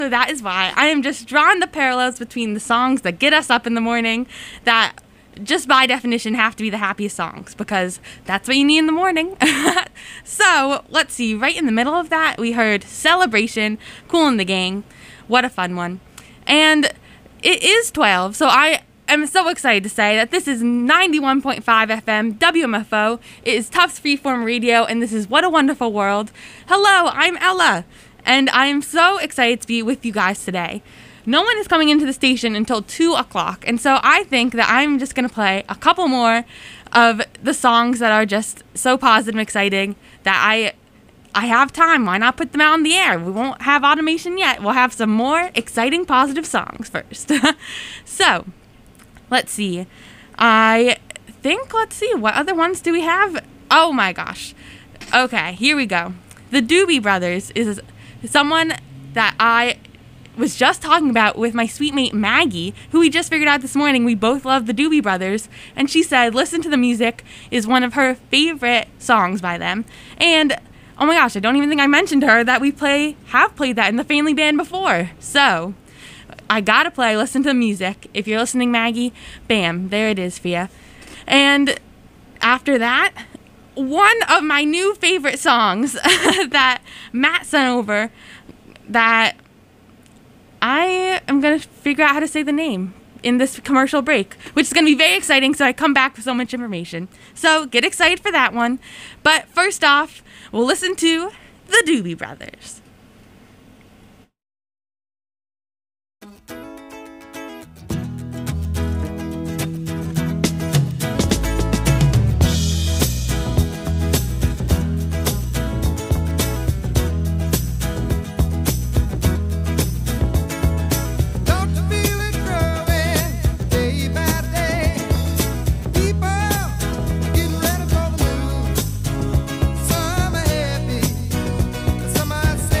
So that is why I am just drawing the parallels between the songs that get us up in the morning, that just by definition have to be the happiest songs, because that's what you need in the morning. So let's see, right in the middle of that we heard Celebration, Kool and the Gang. What a fun one. And it is 12, so I am so excited to say that this is 91.5 FM WMFO. It is Tufts Freeform Radio, and this is What a Wonderful World. Hello, I'm Ella, and I am so excited to be with you guys today. No one is coming into the station until 2 o'clock, and so I think that I'm just going to play a couple more of the songs that are just so positive and exciting that I have time. Why not put them out on the air? We won't have automation yet. We'll have some more exciting, positive songs first. So, let's see. Let's see, what other ones do we have? Oh my gosh. Okay, here we go. The Doobie Brothers is someone that I was just talking about with my sweet mate Maggie, who we just figured out this morning we both love the Doobie Brothers, and she said Listen to the Music is one of her favorite songs by them. And oh my gosh, I don't even think I mentioned to her that we have played that in the family band before. So I gotta play Listen to the Music. If you're listening, Maggie, bam, there it is for you. And after that, one of my new favorite songs that Matt sent over, that I am going to figure out how to say the name in this commercial break, which is going to be very exciting, so I come back with so much information. So get excited for that one. But first off, we'll listen to the Doobie Brothers. Some are happy, some might say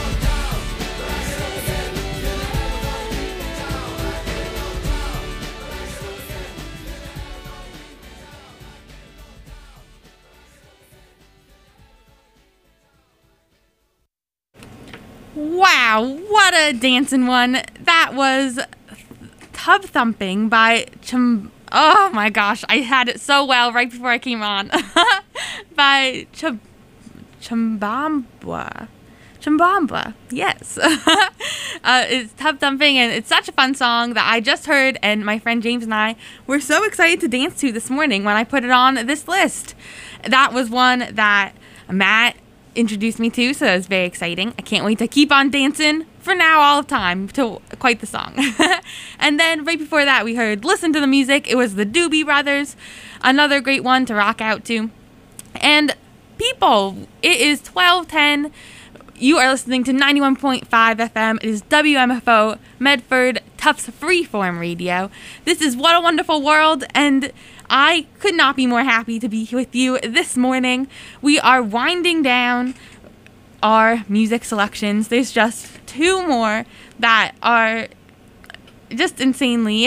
Wow, what a dancing one. That was Tub Thumping by Oh my gosh, I had it so well right before I came on. By Chumbawamba. Chumbawamba, yes. It's Tub Thumping, and it's such a fun song that I just heard, and my friend James and I were so excited to dance to this morning when I put it on this list. That was one that Matt introduced me to, so it was very exciting. I can't wait to keep on dancing for now all of time to quite the song. And then right before that we heard Listen to the Music. It was the Doobie Brothers, another great one to rock out to. And people, it is 12:10. You are listening to 91.5 FM. It is WMFO Medford Tufts Freeform Radio. This is What a Wonderful World, and I could not be more happy to be with you this morning. We are winding down our music selections. There's just two more that are just insanely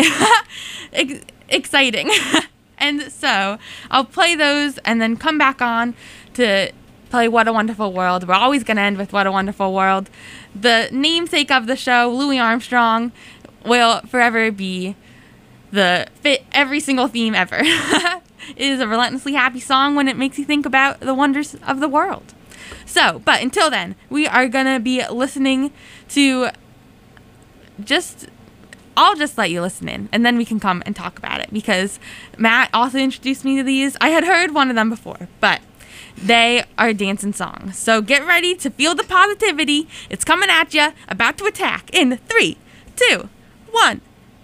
exciting. And so I'll play those and then come back on to play What a Wonderful World. We're always going to end with What a Wonderful World. The namesake of the show, Louis Armstrong, will forever be every single theme ever. It is a relentlessly happy song when it makes you think about the wonders of the world. So, but until then, we are going to be listening to I'll just let you listen in, and then we can come and talk about it, because Matt also introduced me to these. I had heard one of them before, but they are dancing songs. So get ready to feel the positivity. It's coming at you, about to attack in 3, 2, 1.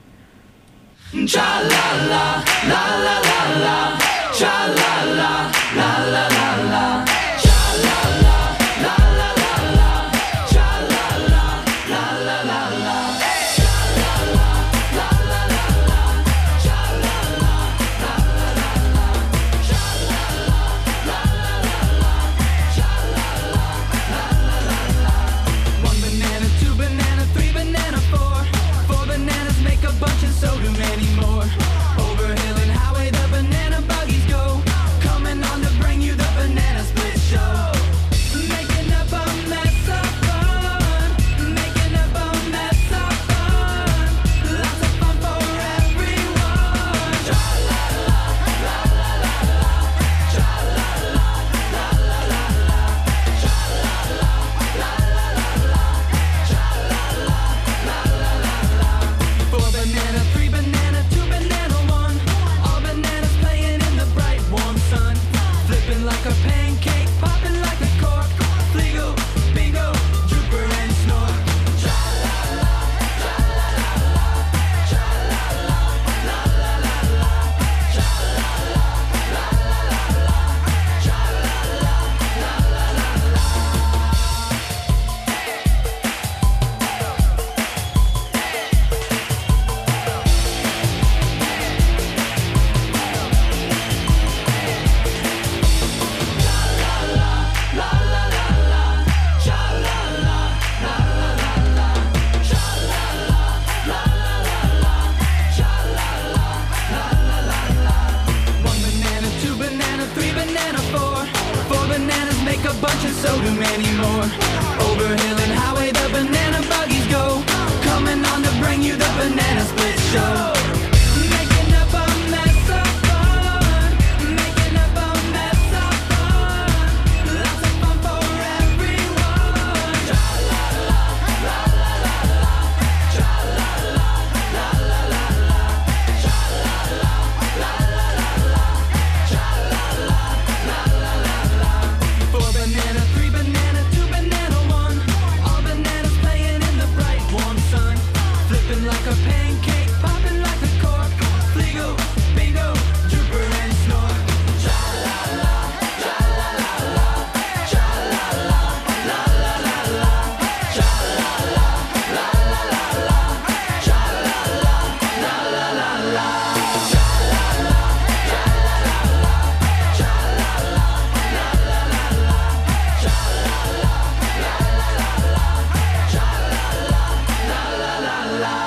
One banana, two banana, three banana, four bananas make a bunch and so do many more. Over hill and highway the banana buggies go, coming on to bring you the banana split show. Making up a mess of fun, making up a mess of fun, lots of fun for everyone. Tra la la la la la la, tra la la la la la la, tra la la la la la la, tra la la la la la la. Four banana, three banana, two banana, one. All bananas playing in the bright warm sun, flipping like a pancake, popping like a cork. Fligo, bingo, drooper and snort. Tra la la, tra la la la, tra la la la la la la, tra la la la la la la, tra la la la la la la. One banana, two banana, three banana, four bananas make a bunch and so do many more. Over hill and highway the banana buggies go, coming on to bring you the banana split show. Making up a mess of fun, making up a mess of fun, lots of fun for everyone. Tra la la la la la la, tra la la la la la la, tra la la la la la la, tra la la la la la la. Four banana, three banana, two banana, one. All bananas playing in the bright warm sun, flipping like a pancake, popping like a cork. Fligo, bingo, drooper and snort. Tra la la, tra la la la, tra la la la la la la, tra la la la la la la, tra la la la la la la, tra la la, tra la la la, tra la la la la la la, tra la la la la la la, tra la la la la la.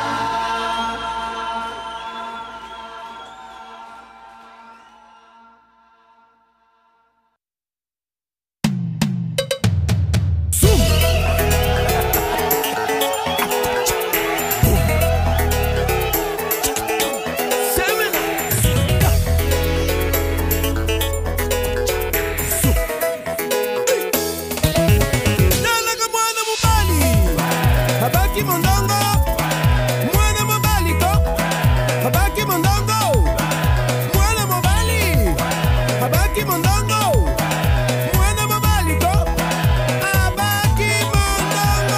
Nalaga mwana mubali habaki mondongo mwana mubali ko habaki mondongo mwana mubali habaki mondongo mwana mubali ko habaki mondongo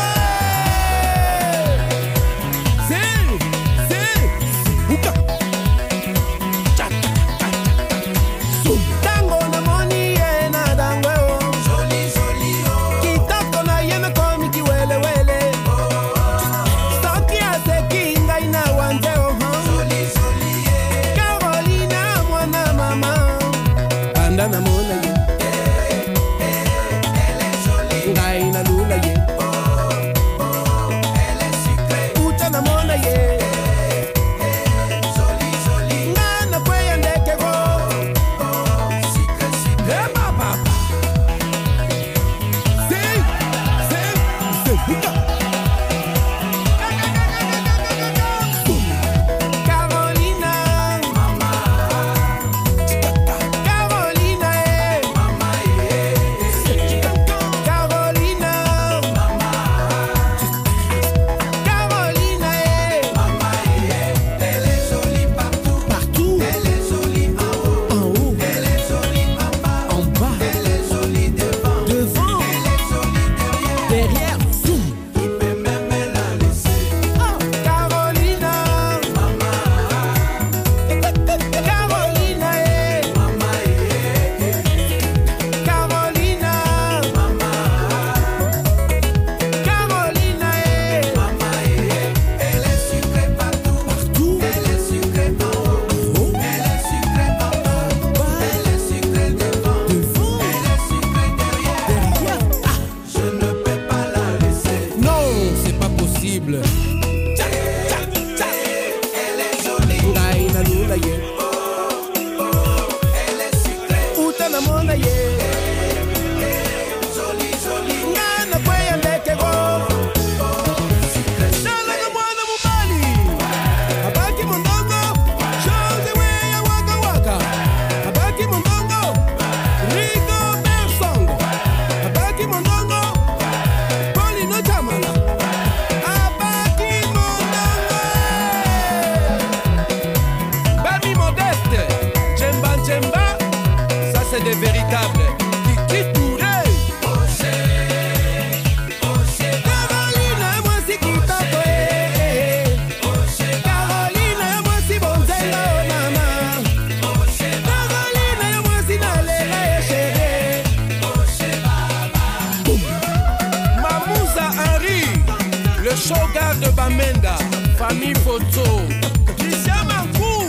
uka tango na moni ye na dangweo kitoko na ye na komi kiwelewele. Stop Bamenda, famille photo. Christian Mankou.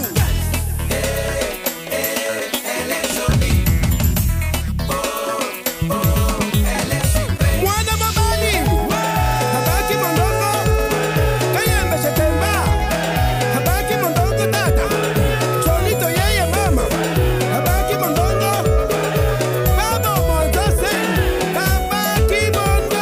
Mwana mabali, habaki mondongo, kayembe shetemba, habaki mondongo tata, cholito yeye mama, habaki mondongo, babo mozose, habaki mondongo.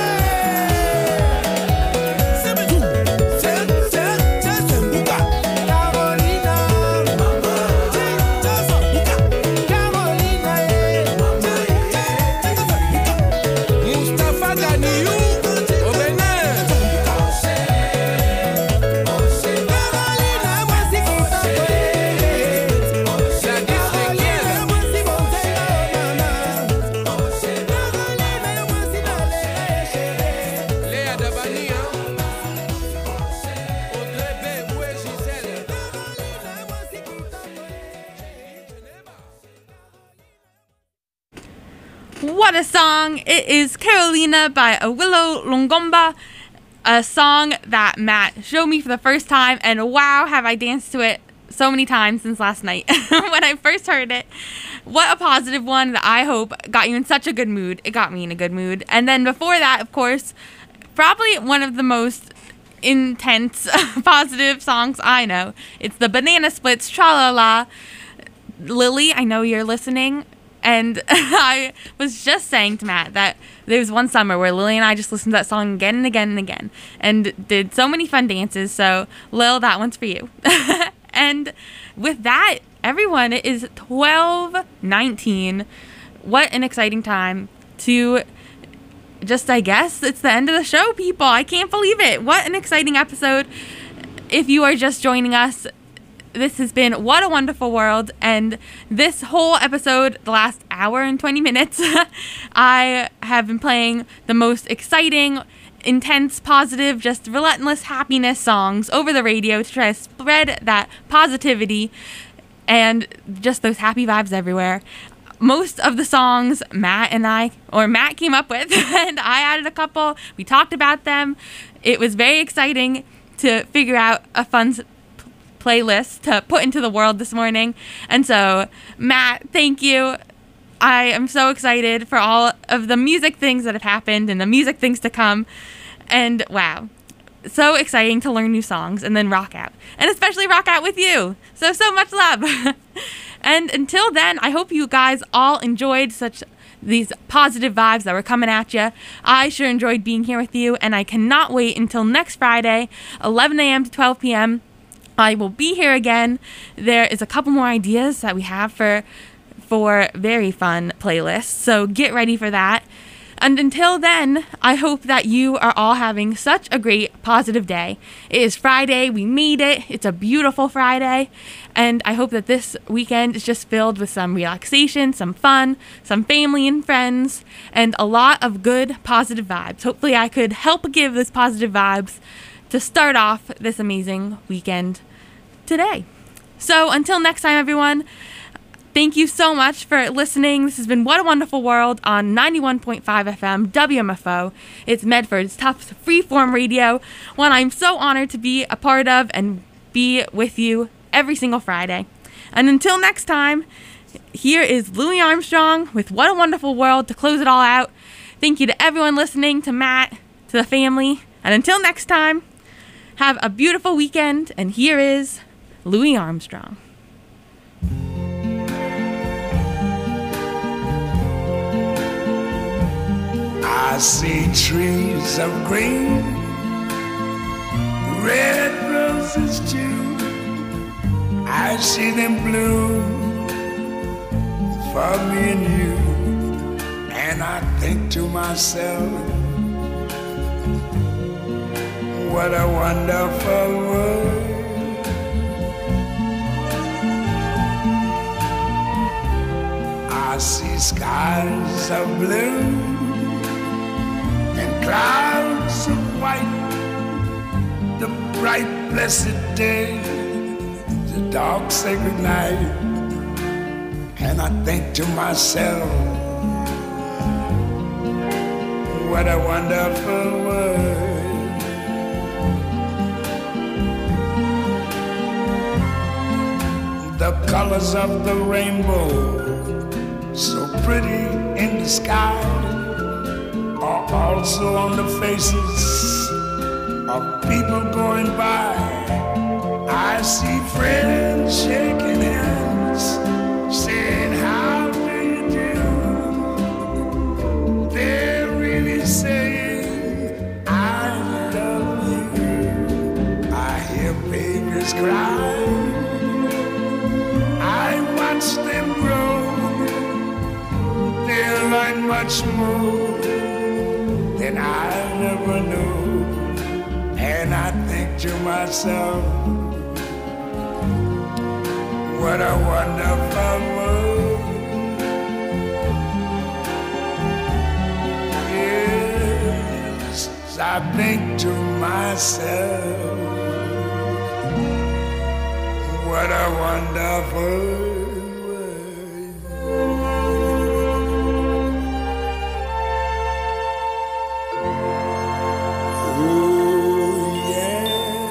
Mustafa Ganiyu, au Bénin. Léa Dabani, Audrey B. Où est Gisèle? What a song! It is Carolina by Awilo Longomba, a song that Matt showed me for the first time, and wow, have I danced to it so many times since last night when I first heard it. What a positive one that I hope got you in such a good mood. It got me in a good mood. And then before that, of course, probably one of the most intense positive songs I know. It's the Banana Splits, Tra-La-La. Lily, I know you're listening. And I was just saying to Matt that there was one summer where Lily and I just listened to that song again and again and again and did so many fun dances. So, Lil, that one's for you. And with that, everyone, it is 12:19. What an exciting time to just, I guess, it's the end of the show, people. I can't believe it. What an exciting episode. If you are just joining us, this has been What a Wonderful World, and this whole episode, the last hour and 20 minutes, I have been playing the most exciting, intense, positive, just relentless happiness songs over the radio to try to spread that positivity and just those happy vibes everywhere. Most of the songs Matt came up with, and I added a couple. We talked about them. It was very exciting to figure out a fun playlist to put into the world this morning. And so, Matt, thank you. I am so excited for all of the music things that have happened and the music things to come. And wow, so exciting to learn new songs and then rock out. And especially rock out with you. So much love. And until then, I hope you guys all enjoyed these positive vibes that were coming at you. I sure enjoyed being here with you, and I cannot wait until next Friday, 11 a.m. to 12 p.m. I will be here again. There is a couple more ideas that we have for very fun playlists, so get ready for that. And until then, I hope that you are all having such a great, positive day. It is Friday. We made it. It's a beautiful Friday. And I hope that this weekend is just filled with some relaxation, some fun, some family and friends, and a lot of good, positive vibes. Hopefully I could help give those positive vibes to start off this amazing weekend today. So until next time, everyone, thank you so much for listening. This has been What a Wonderful World on 91.5 FM WMFO. It's Medford's top freeform radio, one I'm so honored to be a part of and be with you every single Friday. And until next time, here is Louis Armstrong with What a Wonderful World to close it all out. Thank you to everyone listening, to Matt, to the family. And until next time, have a beautiful weekend. And here is Louis Armstrong. I see trees of green, red roses too. I see them bloom for me and you. And I think to myself, what a wonderful world. I see skies of blue and clouds of white, the bright blessed day, the dark sacred night. And I think to myself, what a wonderful world. colors of the rainbow, so pretty in the sky, are also on the faces of people going by. I see friends shaking hands, saying, how do you do? They're really saying, I love you. I hear babies cry, I watch them grow. They learn much more than I never knew. And I think to myself, what a wonderful world. Yes, I think to myself, what a wonderful world. Oh, yeah.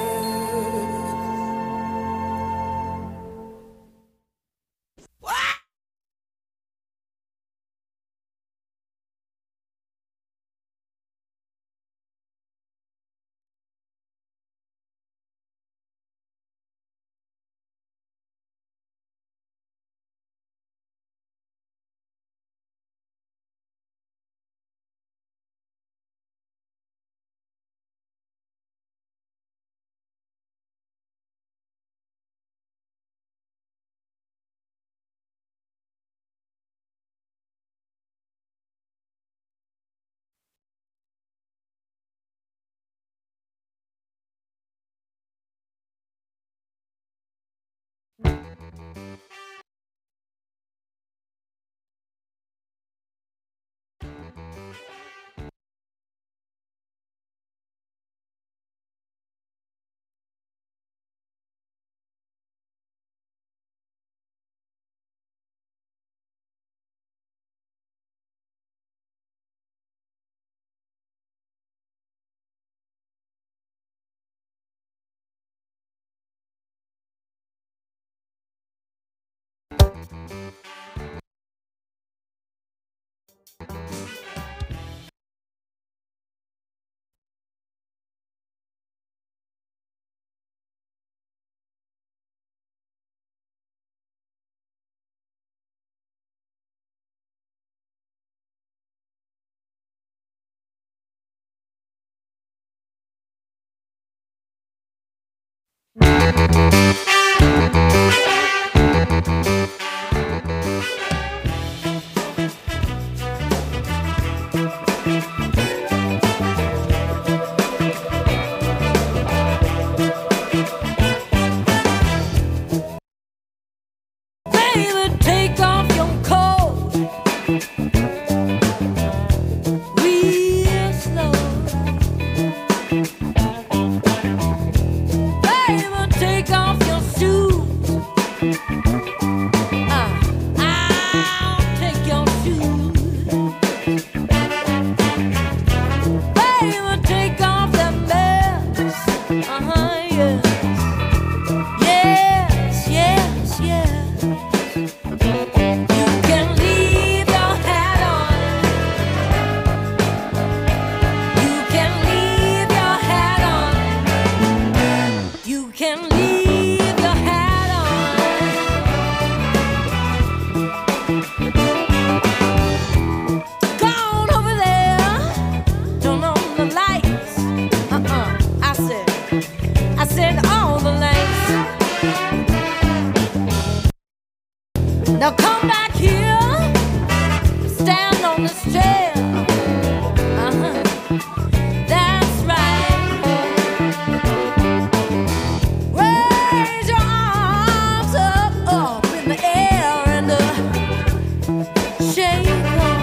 Baby, take off your coat real slow. Baby, take off your shoes. I'll take your shoes. Baby, take off that mess. Yes. Yes, yes, yes. You can leave your hat on. You can leave your hat on. You can leave your hat on. Go on over there. Turn on the lights. I said all the lights. Now come back here, stand on this chair. That's right. Raise your arms up in the air and shake 'em.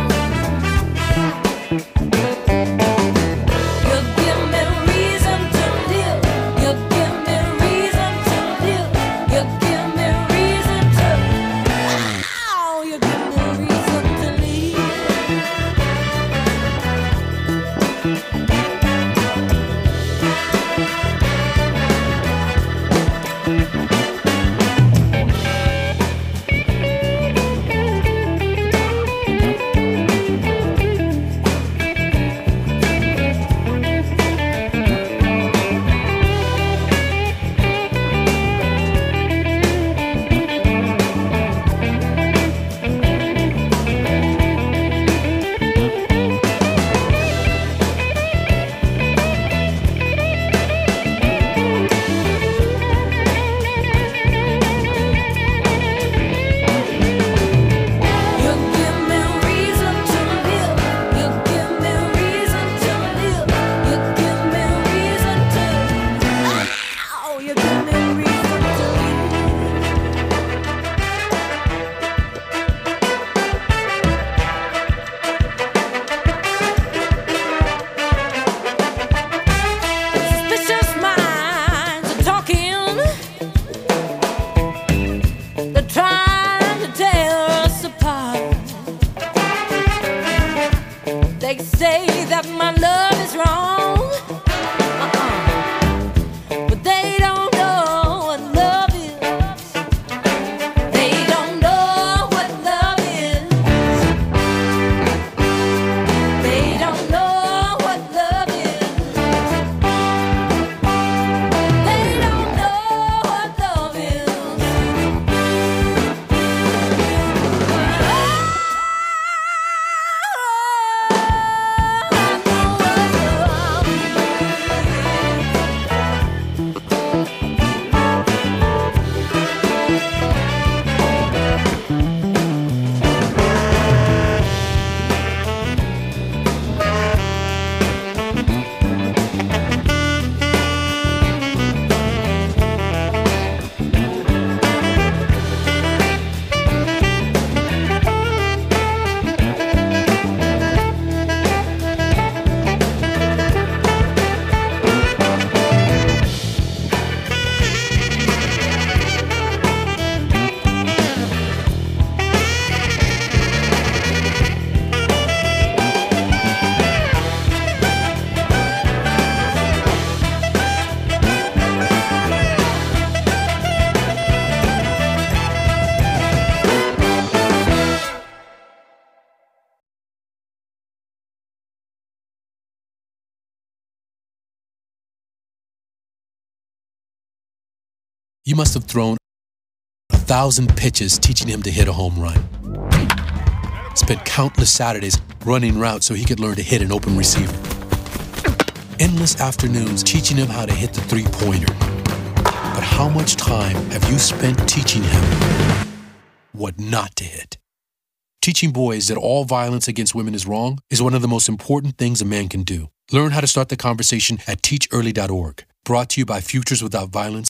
You give me reason to live. You give me reason to live. You give me reason to. Oh, you give me reason to live. You must have thrown 1,000 pitches teaching him to hit a home run. Spent countless Saturdays running routes so he could learn to hit an open receiver. Endless afternoons teaching him how to hit the three-pointer. But how much time have you spent teaching him what not to hit? Teaching boys that all violence against women is wrong is one of the most important things a man can do. Learn how to start the conversation at teachearly.org. Brought to you by Futures Without Violence.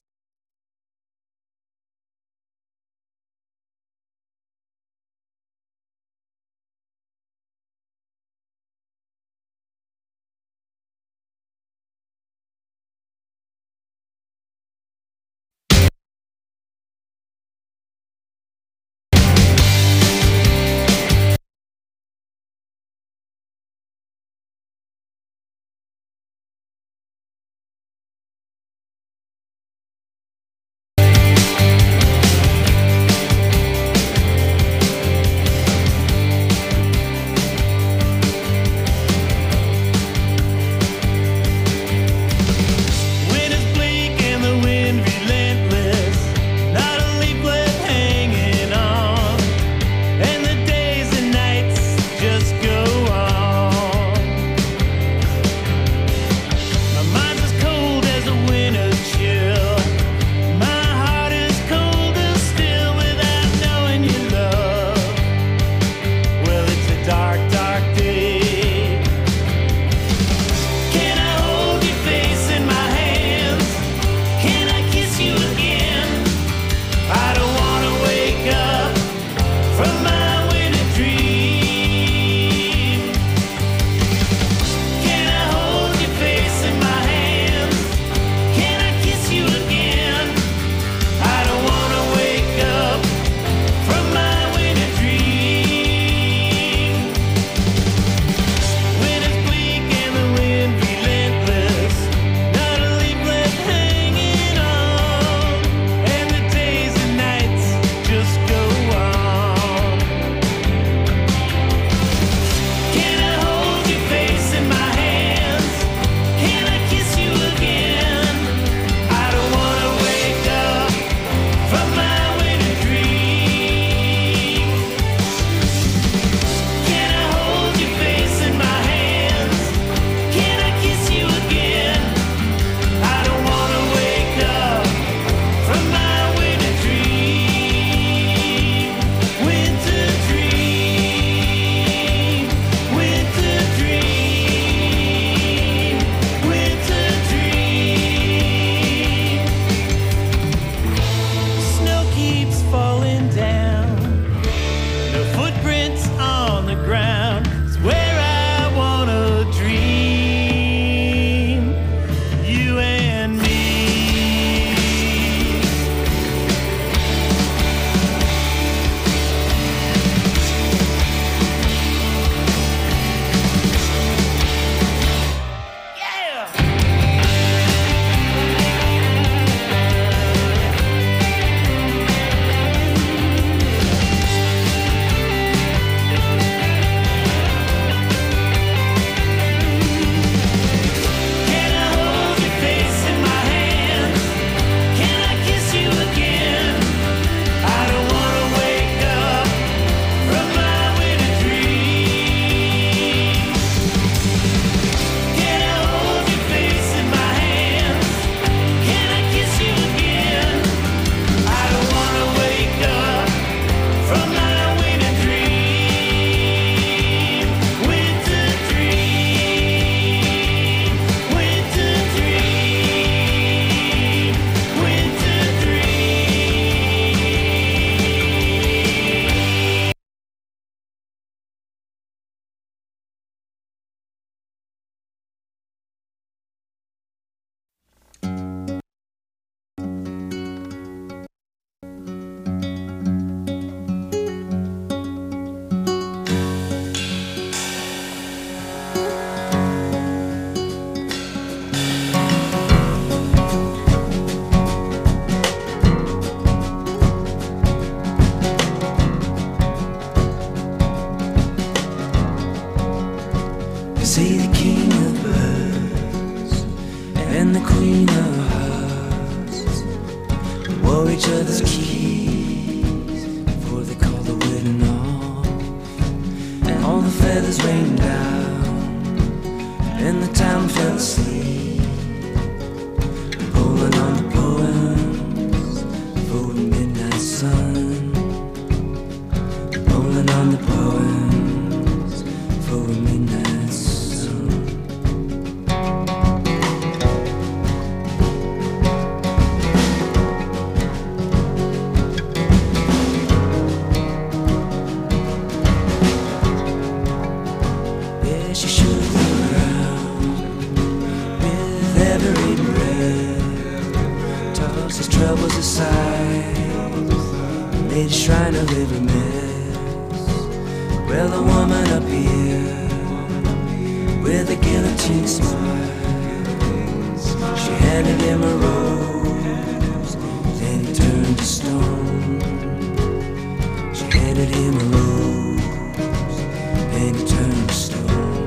troubles aside, made a shrine of every mess. Well, the woman appeared with a guillotine smile. She handed him a rose, then he turned to stone. She handed him a rose, then he turned to stone.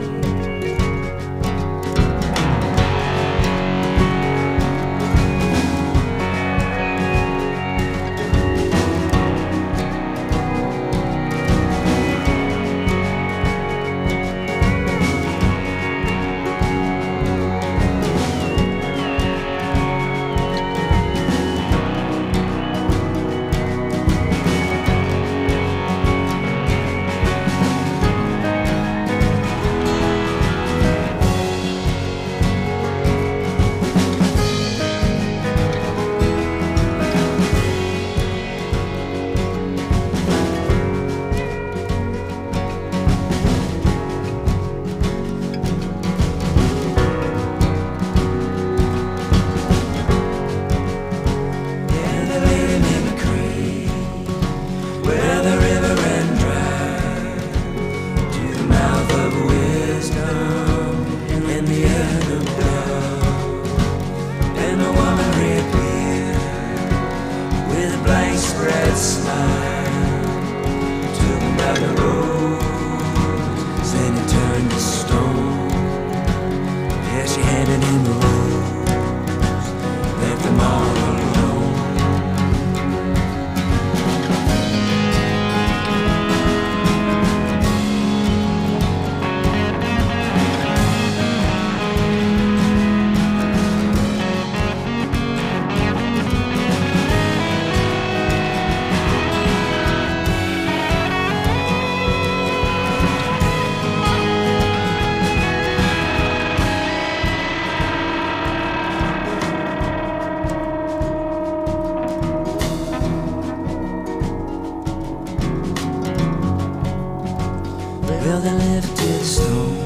Well, they lifted the stone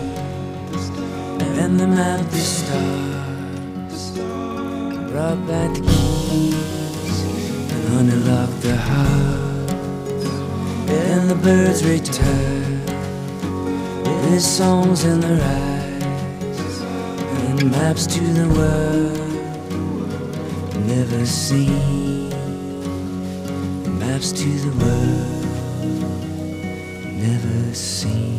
and they mapped the stars, brought back the keys and honey locked the heart. And the birds returned with songs in their eyes and maps to the world never seen. Maps to the world never seen.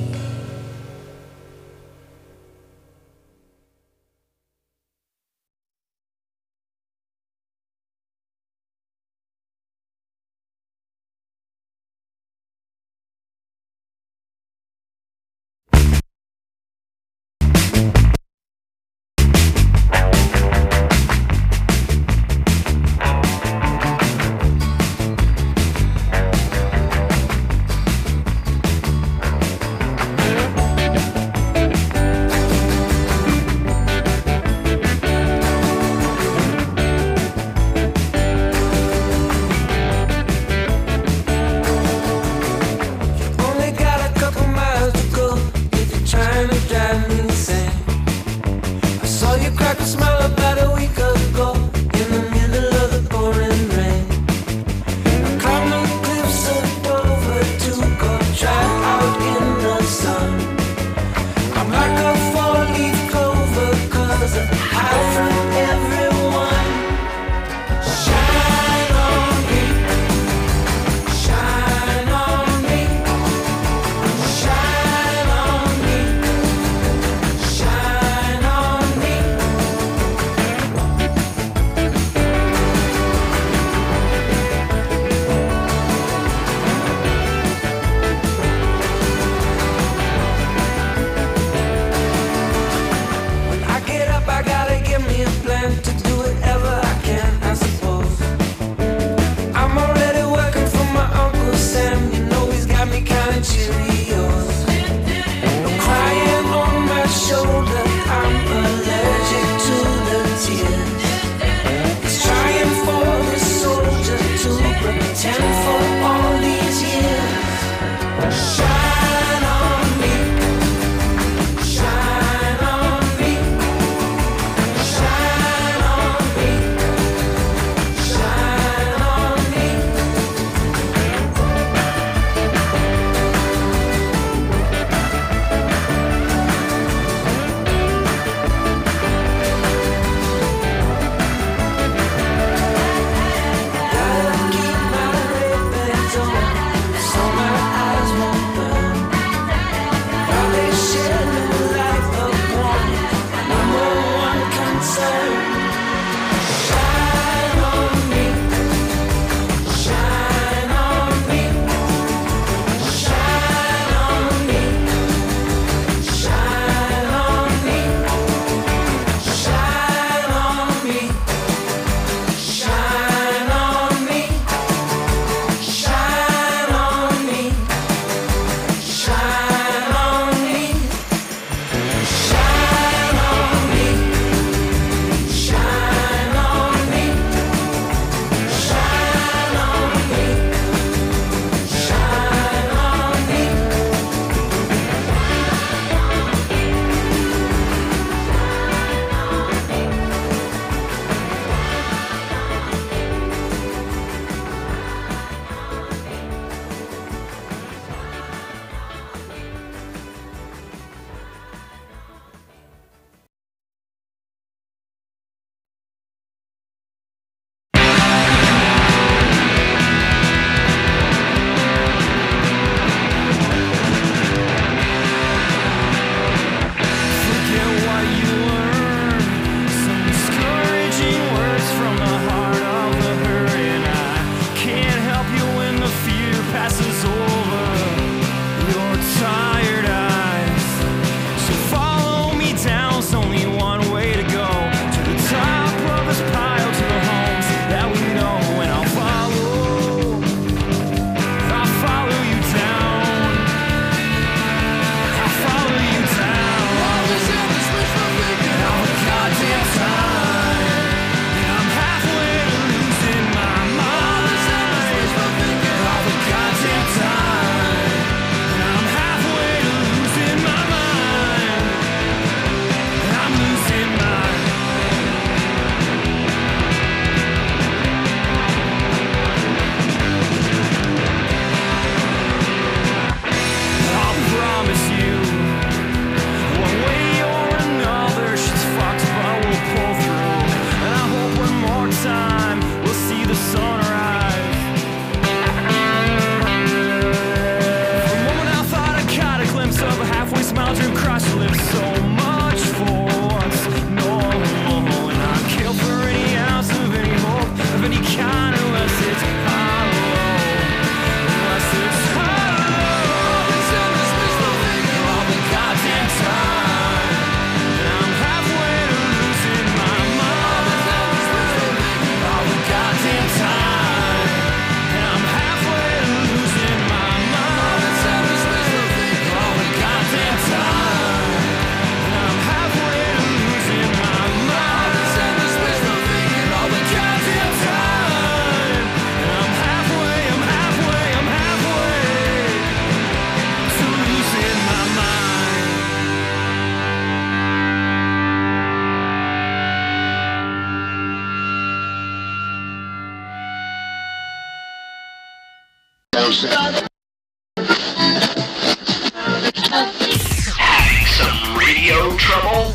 Having some radio trouble?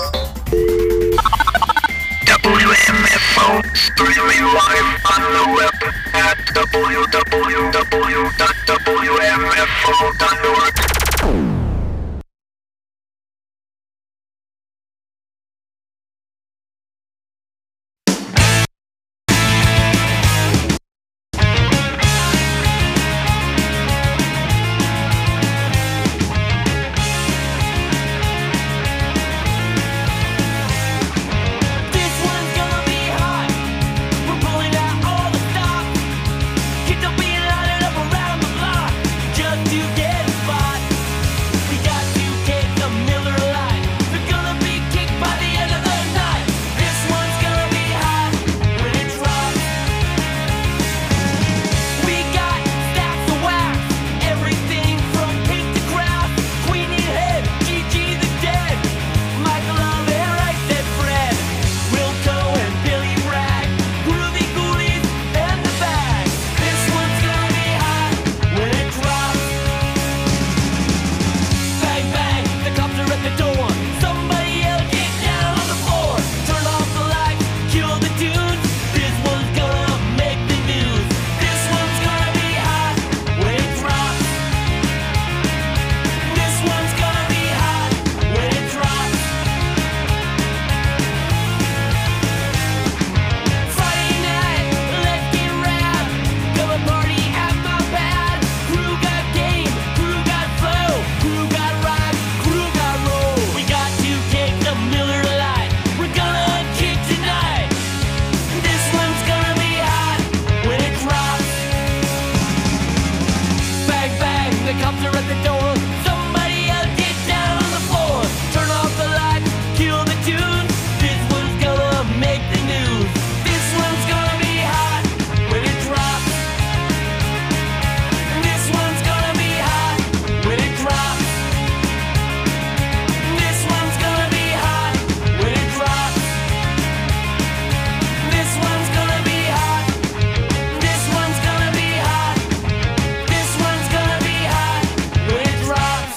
WMFO streaming live on the web at www.wmfo.org. This one's gonna be hot. We're pulling out all the stops. Kids will be lining up around the block just to get a spot. We got to take the Miller Lite. They're gonna be kicked by the end of the night. This one's gonna be hot when it drops. We got stacks of wax, everything from pink to craft. Queenie Head, Gigi the Dead, Michael Oliver, Rice and Fred, Wilco and Billy Bragg, Groovy Ghoulies and the Bag. This one's gonna be hot when it drops. Bang bang, the cops are at the door. Somebody yell, get down on the floor. Turn off the lights, kill the tunes. This one's gonna make the news. This one's gonna be hot when it drops. This one's gonna be hot when it drops. Friday night, let's get rad. Come and party at my pad. Crew got game, crew got flow, crew got rock, crew got roll. We got to take the Miller Lite. We're gonna kick tonight. This one's gonna be hot when it drops. Bang bang, the cops are at the door. Somebody else get down on the floor. Turn off the lights, kill the tunes. This one's gonna make the news. This one's gonna be hot when it drops. This one's gonna be hot when it drops. This one's gonna be hot when it drops. This one's gonna be hot. This one's gonna be hot. This one's gonna be hot when it drops.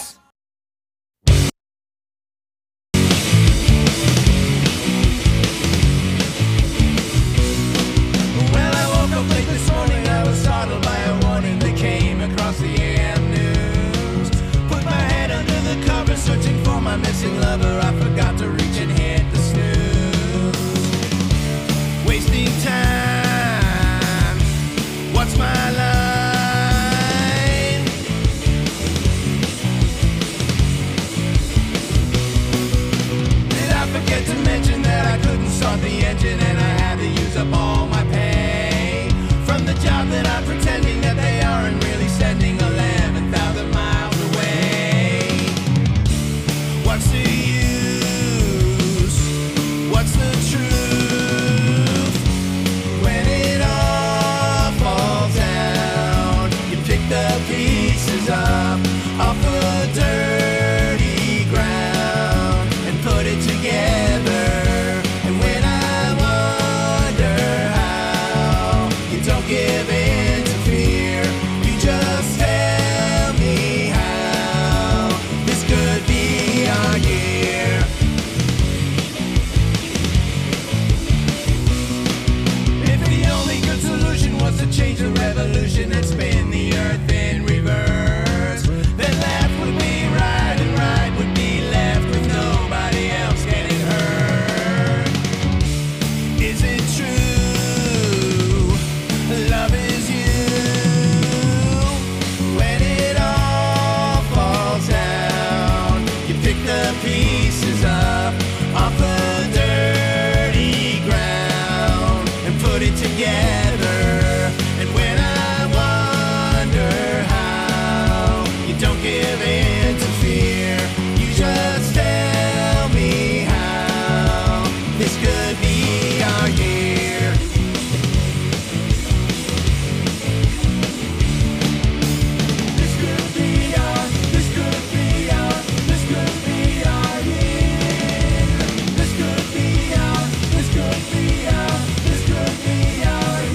Well, I woke up late this morning, I was startled by a warning that came across the AM news. Put my head under the covers, searching for my missing lover. I forgot to reach and hit the snooze. Wasting time, what's my line? Did I forget to mention that I couldn't start the engine and I had to use up all my pay from the job that I'm pretending that they aren't really sending 11,000 miles away? What's the use? What's the truth? When it all falls down, you pick the pieces up off the dirty ground and put it together. And when I wonder how you don't give in to fear, you just tell me how this could be our year. If the only good solution was to change the revolution and spin the earth in reverse, then left would be right and right would be left with nobody else getting hurt. Is it true? Love is you. When it all falls down, you pick the pieces up off the dirty ground and put it together. And when I wonder how you don't give in to fear, you just tell me how this could be our year. This could be our, this could be our, this could be our year. This could be our, this could be our, this could be our year.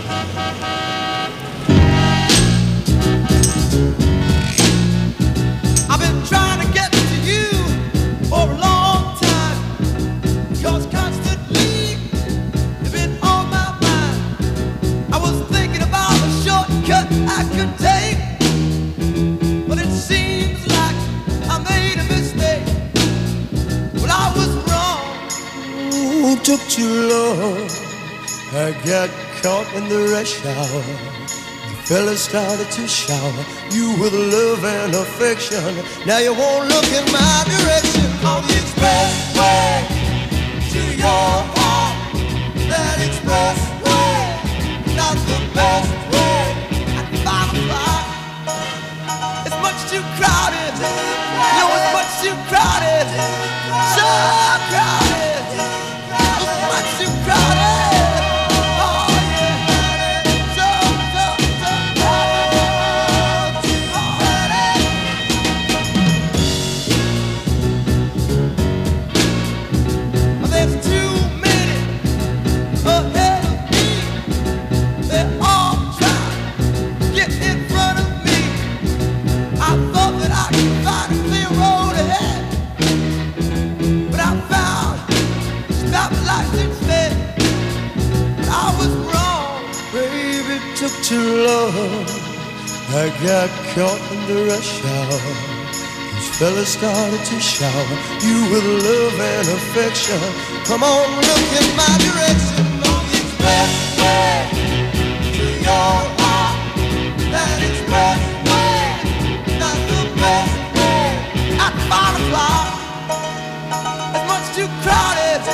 I've been trying to get to you for a long time, 'cause constantly you've been on my mind. I was thinking about a shortcut I could take, but it seems like I made a mistake. Well, I was wrong. Ooh, took too long. I got caught in the rush hour. The fella started to shower you with love and affection. Now you won't look in my direction. On the expressway to your heart, that expressway, not the best way. I can find a fly. It's much too crowded. No, it's much too crowded. So crowded. It's much too crowded. Oh yeah. So crowded. Too crowded. There's too many ahead of me. They're all trying to get in front of me. I thought that I could find a clear road ahead, but I found stoplights instead. I was wrong. Baby, it took too long. I got caught in the rush hour. These fellas started to shower you with love and affection. Come on, look in my direction. On the expressway to your heart, that expressway, not the best way. I can find a fly. It's much too crowded.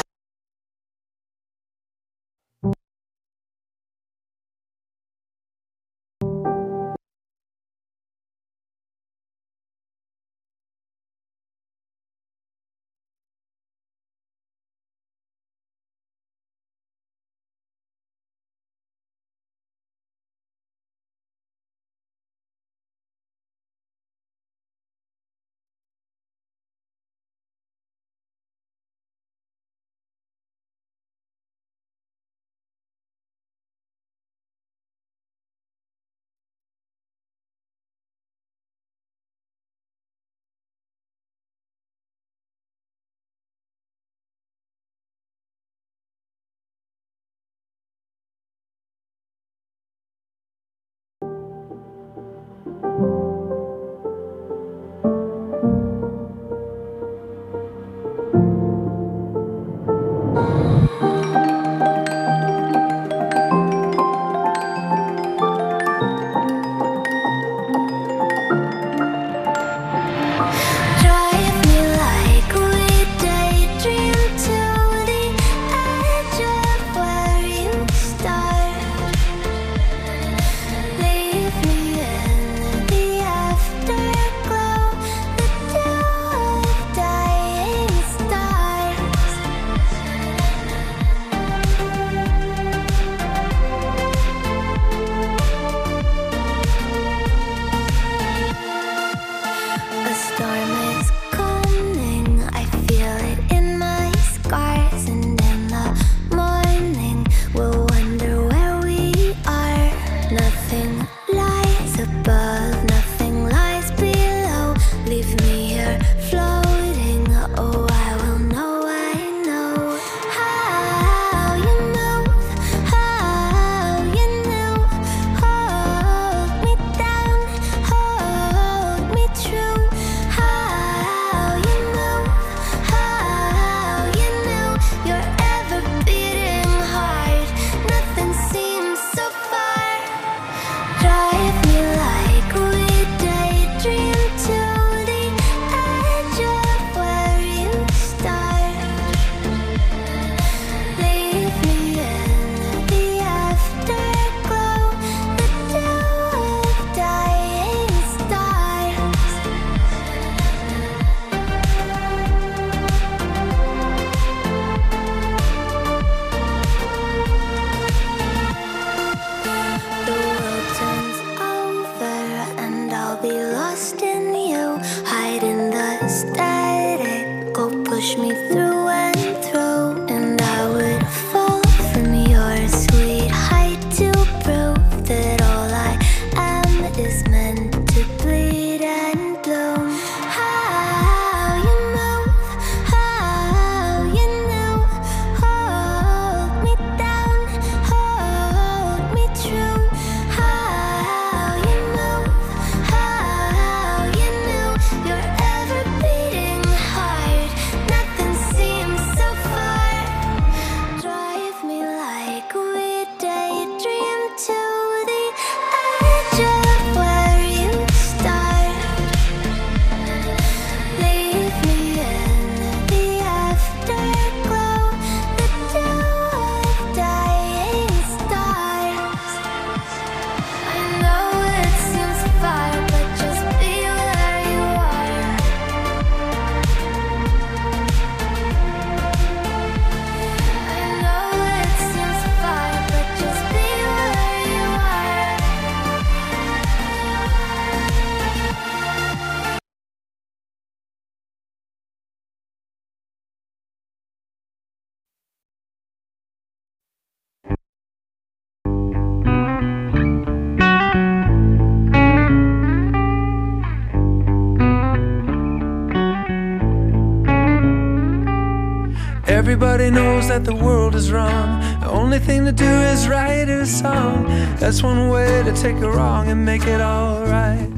Everybody knows that the world is wrong. The only thing to do is write a song. That's one way to take a wrong and make it alright.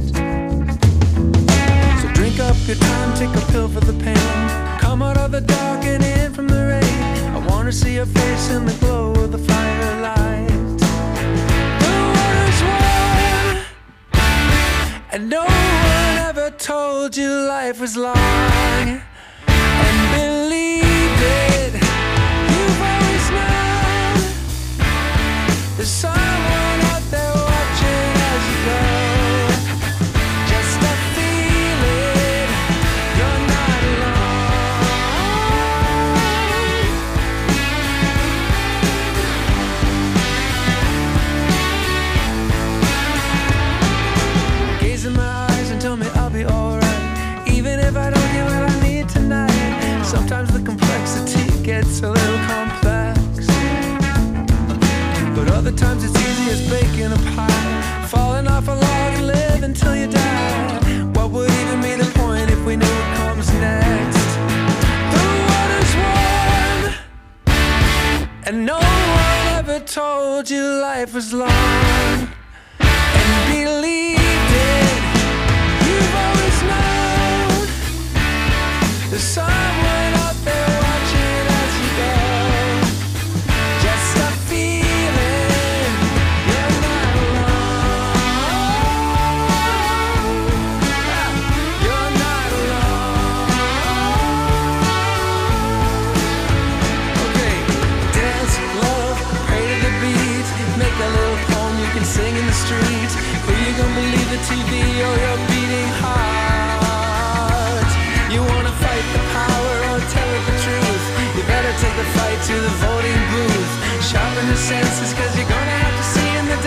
So drink up your time, take a pill for the pain. Come out of the dark and in from the rain. I wanna see your face in the glow of the firelight. The water's warm, and no one ever told you life was long. And believe it, you've always known there's someone out there watching as you go. Just a feeling you're not alone. Gaze in my eyes and tell me I'll be alright, even if I don't get what I need tonight. Sometimes the complexity gets a little complex, but other times it's easy as baking a pie, falling off a log and live until you die. What would even be the point if we knew what comes next? The water's warm, and no one ever told you life was long. And believed it, you've always known there's someone out there watching as you go. Just a feeling you're not alone. You're not alone. Okay, dance, love, pray to the beat. Make a little poem you can sing in the streets. Who you gonna believe, the TV or your beating heart? You wanna fight the power or tell it the truth? You better take the fight to the voting booth. Sharpen your senses, cause you're gonna have to see